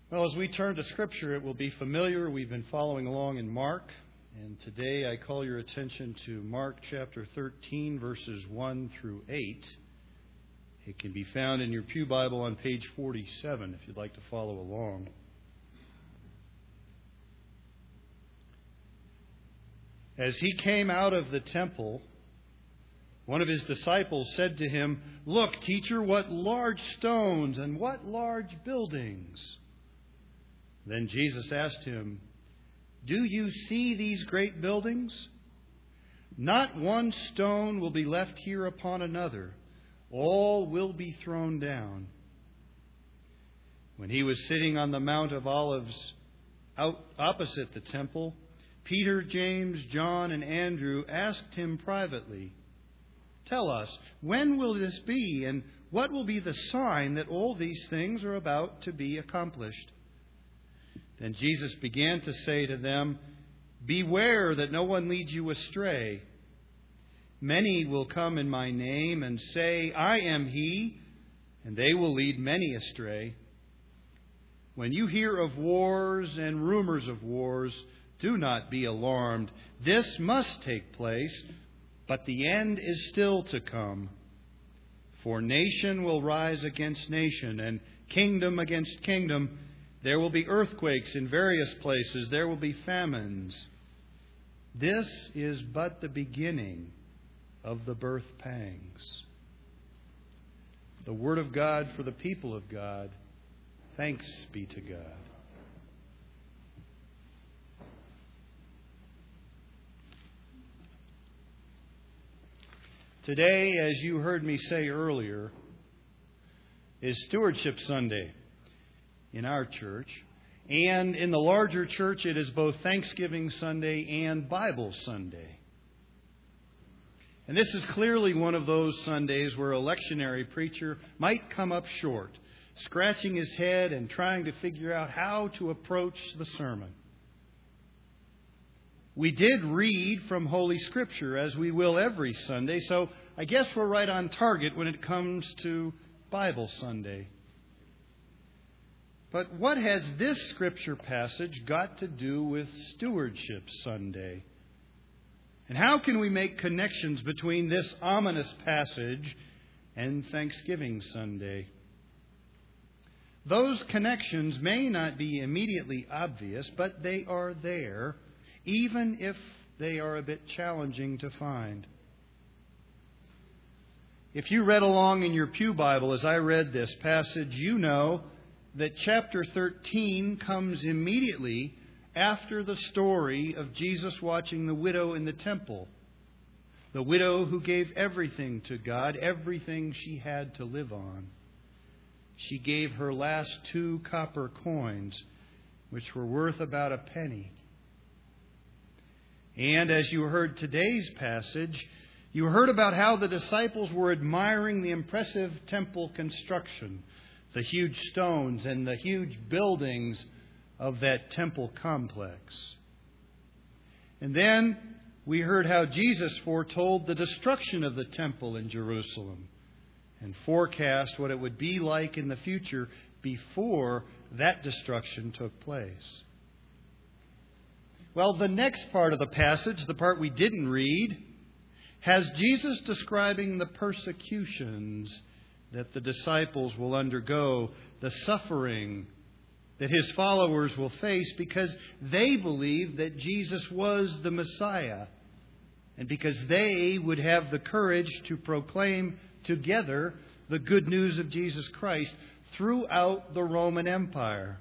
Well, as we turn to Scripture, it will be familiar. We've been following along in Mark, and today I call your attention to Mark chapter 13, verses 1 through 8. It can be found in your pew Bible on page 47 if you'd like to follow along. As he came out of the temple, one of his disciples said to him, "Look, teacher, what large stones and what large buildings." Then Jesus asked him, "Do you see these great buildings? Not one stone will be left here upon another. All will be thrown down." When he was sitting on the Mount of Olives opposite the temple, Peter, James, John, and Andrew asked him privately, "Tell us, when will this be, and what will be the sign that all these things are about to be accomplished?" Then Jesus began to say to them, "Beware that no one leads you astray. Many will come in my name and say, 'I am he,' and they will lead many astray. When you hear of wars and rumors of wars, do not be alarmed. This must take place, but the end is still to come. For nation will rise against nation, and kingdom against kingdom. There will be earthquakes in various places. There will be famines. This is but the beginning of the birth pangs." The word of God for the people of God. Thanks be to God. Today, as you heard me say earlier, is Stewardship Sunday in our church. And in the larger church, it is both Thanksgiving Sunday and Bible Sunday. And this is clearly one of those Sundays where a lectionary preacher might come up short, scratching his head and trying to figure out how to approach the sermon. We did read from Holy Scripture, as we will every Sunday, so I guess we're right on target when it comes to Bible Sunday. But what has this Scripture passage got to do with Stewardship Sunday? And how can we make connections between this ominous passage and Thanksgiving Sunday? Those connections may not be immediately obvious, but they are there, even if they are a bit challenging to find. If you read along in your pew Bible as I read this passage, you know that chapter 13 comes immediately after the story of Jesus watching the widow in the temple. The widow who gave everything to God, everything she had to live on. She gave her last 2 copper coins, which were worth about a penny. And as you heard today's passage, you heard about how the disciples were admiring the impressive temple construction, the huge stones and the huge buildings of that temple complex. And then we heard how Jesus foretold the destruction of the temple in Jerusalem and forecast what it would be like in the future before that destruction took place. Well, the next part of the passage, the part we didn't read, has Jesus describing the persecutions that the disciples will undergo, the suffering that his followers will face because they believed that Jesus was the Messiah and because they would have the courage to proclaim together the good news of Jesus Christ throughout the Roman Empire.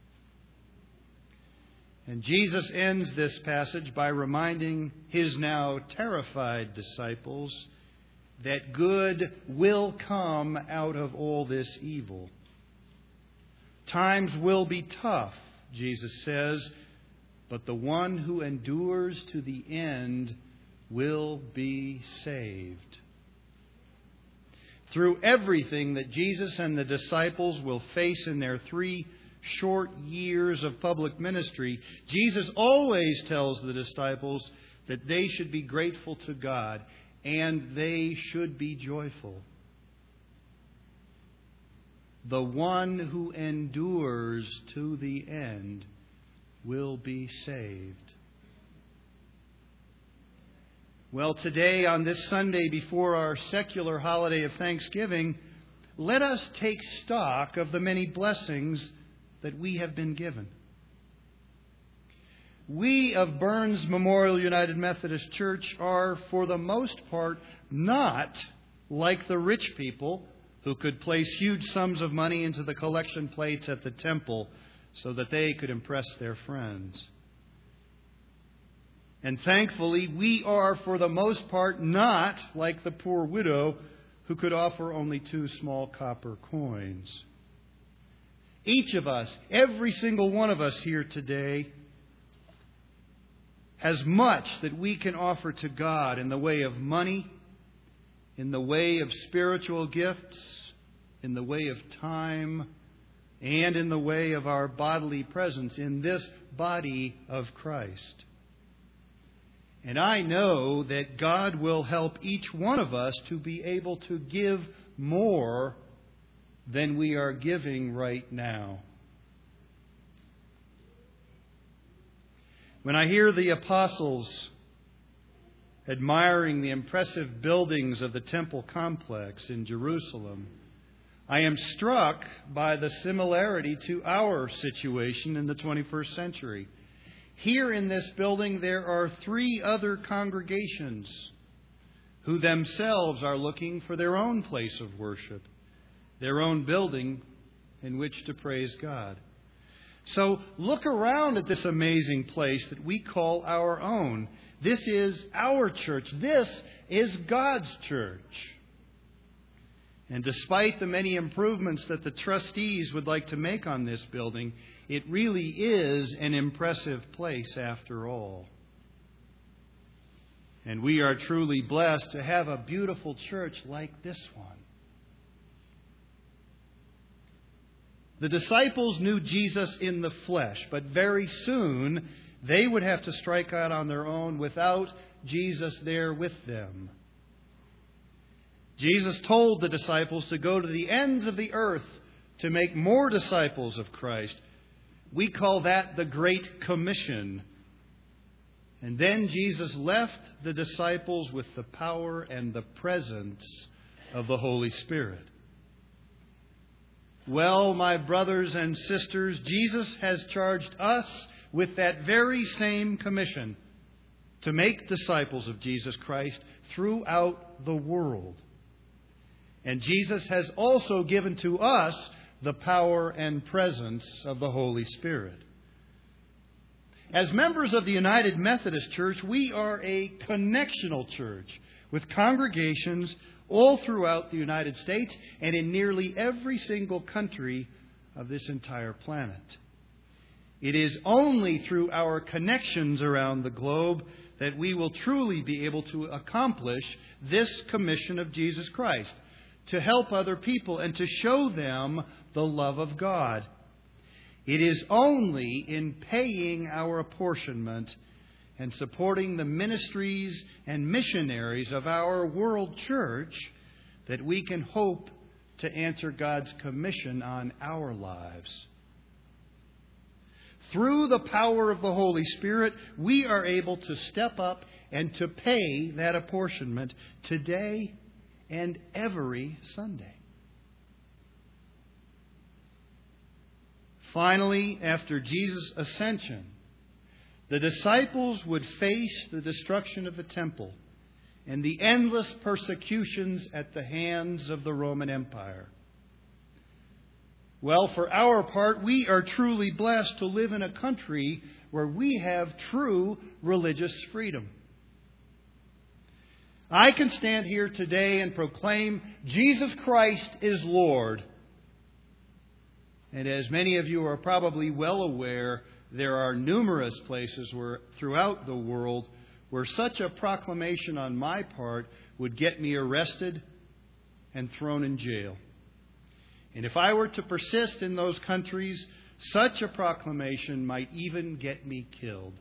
And Jesus ends this passage by reminding his now terrified disciples that good will come out of all this evil. Times will be tough, Jesus says, but the one who endures to the end will be saved. Through everything that Jesus and the disciples will face in their 3 short years of public ministry, Jesus always tells the disciples that they should be grateful to God and they should be joyful. the one who endures to the end will be saved. Well, today, on this Sunday before our secular holiday of Thanksgiving, let us take stock of the many blessings that we have been given. We of Burns Memorial United Methodist Church are, for the most part, not like the rich people who could place huge sums of money into the collection plates at the temple so that they could impress their friends. And thankfully, we are, for the most part, not like the poor widow who could offer only 2 small copper coins. Each of us, every single one of us here today, has much that we can offer to God in the way of money, in the way of spiritual gifts, in the way of time, and in the way of our bodily presence in this body of Christ. And I know that God will help each one of us to be able to give more than we are giving right now. When I hear the apostles admiring the impressive buildings of the temple complex in Jerusalem, I am struck by the similarity to our situation in the 21st century. Here in this building, there are 3 other congregations who themselves are looking for their own place of worship, their own building in which to praise God. So look around at this amazing place that we call our own. This is our church. This is God's church. And despite the many improvements that the trustees would like to make on this building, it really is an impressive place after all. And we are truly blessed to have a beautiful church like this one. The disciples knew Jesus in the flesh, but very soon they would have to strike out on their own without Jesus there with them. Jesus told the disciples to go to the ends of the earth to make more disciples of Christ. We call that the Great Commission. And then Jesus left the disciples with the power and the presence of the Holy Spirit. Well, my brothers and sisters, Jesus has charged us with that very same commission to make disciples of Jesus Christ throughout the world. And Jesus has also given to us the power and presence of the Holy Spirit. As members of the United Methodist Church, we are a connectional church with congregations all throughout the United States and in nearly every single country of this entire planet. It is only through our connections around the globe that we will truly be able to accomplish this commission of Jesus Christ, to help other people and to show them the love of God. It is only in paying our apportionment and supporting the ministries and missionaries of our world church that we can hope to answer God's commission on our lives. Through the power of the Holy Spirit, we are able to step up and to pay that apportionment today and every Sunday. Finally, after Jesus' ascension, the disciples would face the destruction of the temple and the endless persecutions at the hands of the Roman Empire. Well, for our part, we are truly blessed to live in a country where we have true religious freedom. I can stand here today and proclaim Jesus Christ is Lord. And as many of you are probably well aware, there are numerous places throughout the world where such a proclamation on my part would get me arrested and thrown in jail. And if I were to persist in those countries, such a proclamation might even get me killed.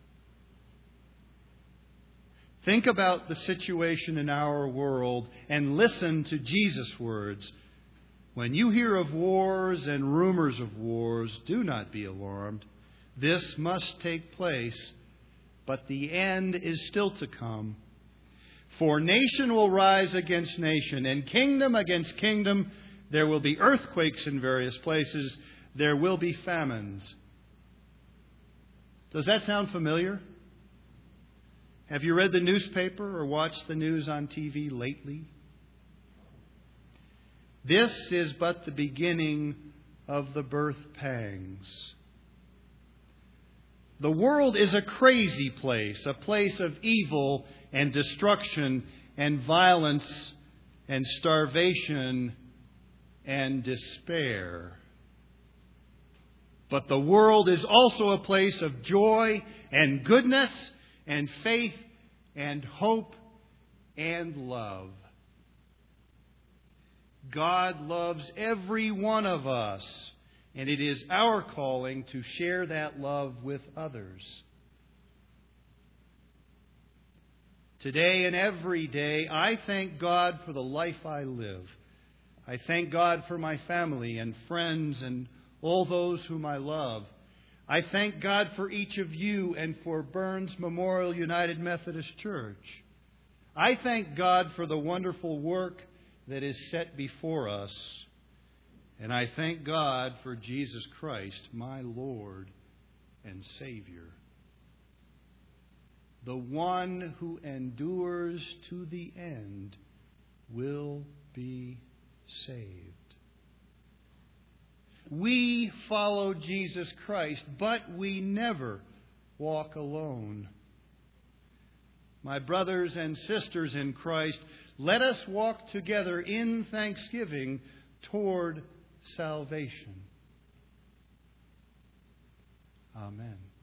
Think about the situation in our world and listen to Jesus' words When you hear of wars and rumors of wars, do not be alarmed. This must take place, but the end is still to come. For nation will rise against nation, and kingdom against kingdom. There will be earthquakes in various places. There will be famines. Does that sound familiar? Have you read the newspaper or watched the news on TV lately? This is but the beginning of the birth pangs. The world is a crazy place, a place of evil and destruction and violence and starvation and despair. But the world is also a place of joy and goodness and faith and hope and love. God loves every one of us, and it is our calling to share that love with others. Today and every day, I thank God for the life I live. I thank God for my family and friends and all those whom I love. I thank God for each of you and for Burns Memorial United Methodist Church. I thank God for the wonderful work that is set before us. And I thank God for Jesus Christ, my Lord and Savior, the one who endures to the end will be saved. We follow Jesus Christ, but we never walk alone. My brothers and sisters in Christ, let us walk together in thanksgiving toward salvation. Amen.